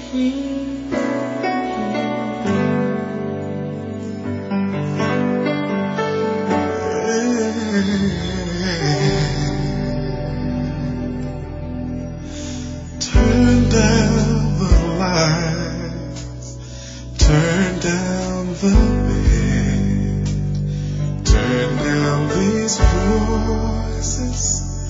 Turn down the lights, turn down the bed, turn down these voices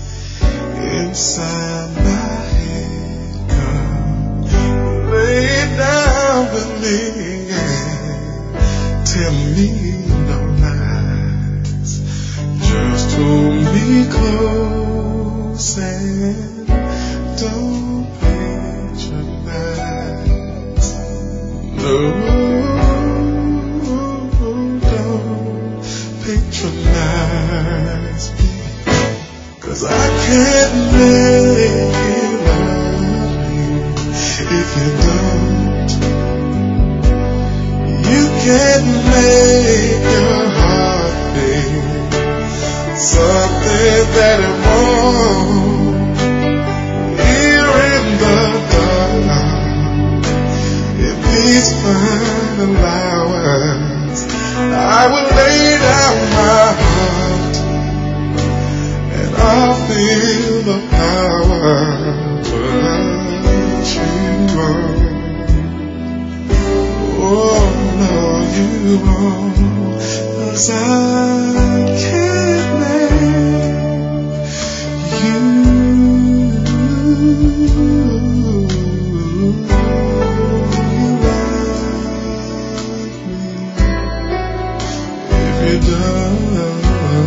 inside my head. Come lay down with me and tell me no lies. Just hold me close and don't patronize. No, don't patronize me, 'cause I can't make you love me if you don't. You can't make your heart beat something that it won't. Here in the dark, in these final hours, I will lay down my heart and I'll feel the power. But you won't. Oh no, you won't, 'cause I can't make you like me if you don't.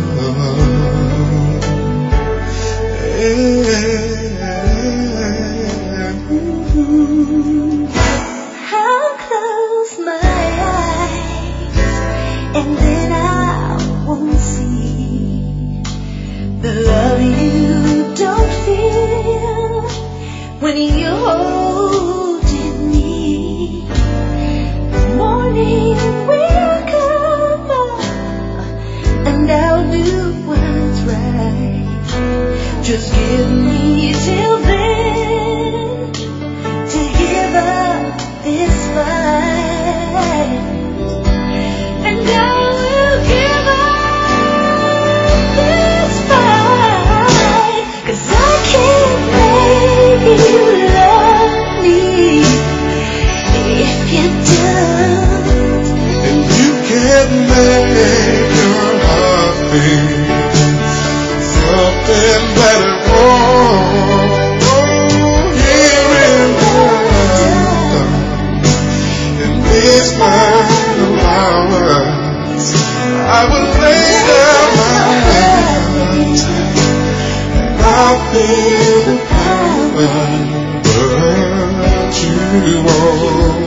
I'll close my eyes and then I won't see the love you don't feel when you're holding me. The morning will come and I'll do what's right. Just give me till then to give up this fight, and I will give up this fight, 'cause I can't make you love me if you don't. And you can't make your heart beat something that it won't. Here in the dark, in these final hours, I will lay down my heart and I'll feel the power. But you won't.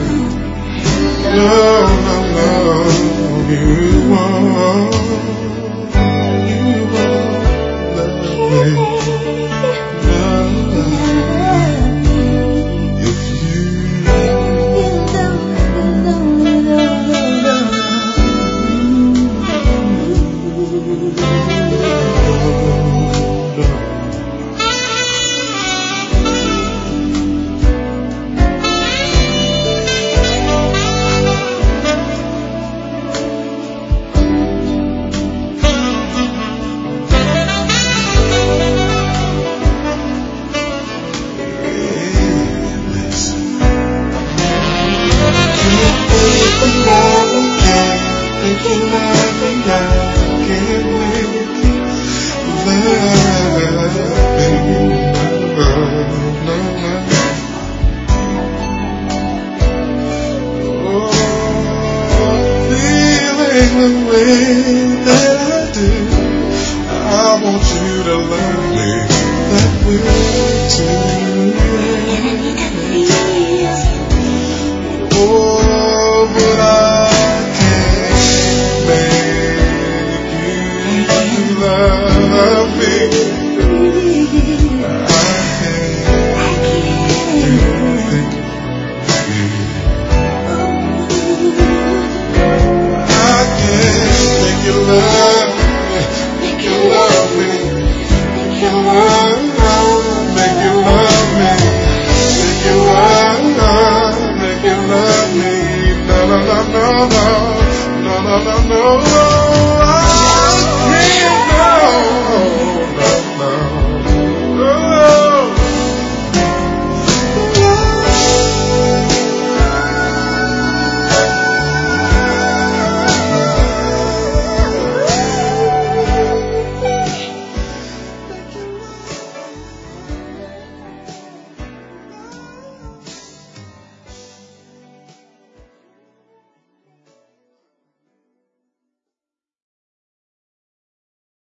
No, no, no, you won't. You won't love me. No, if you the way that I do, I want you to love me that way.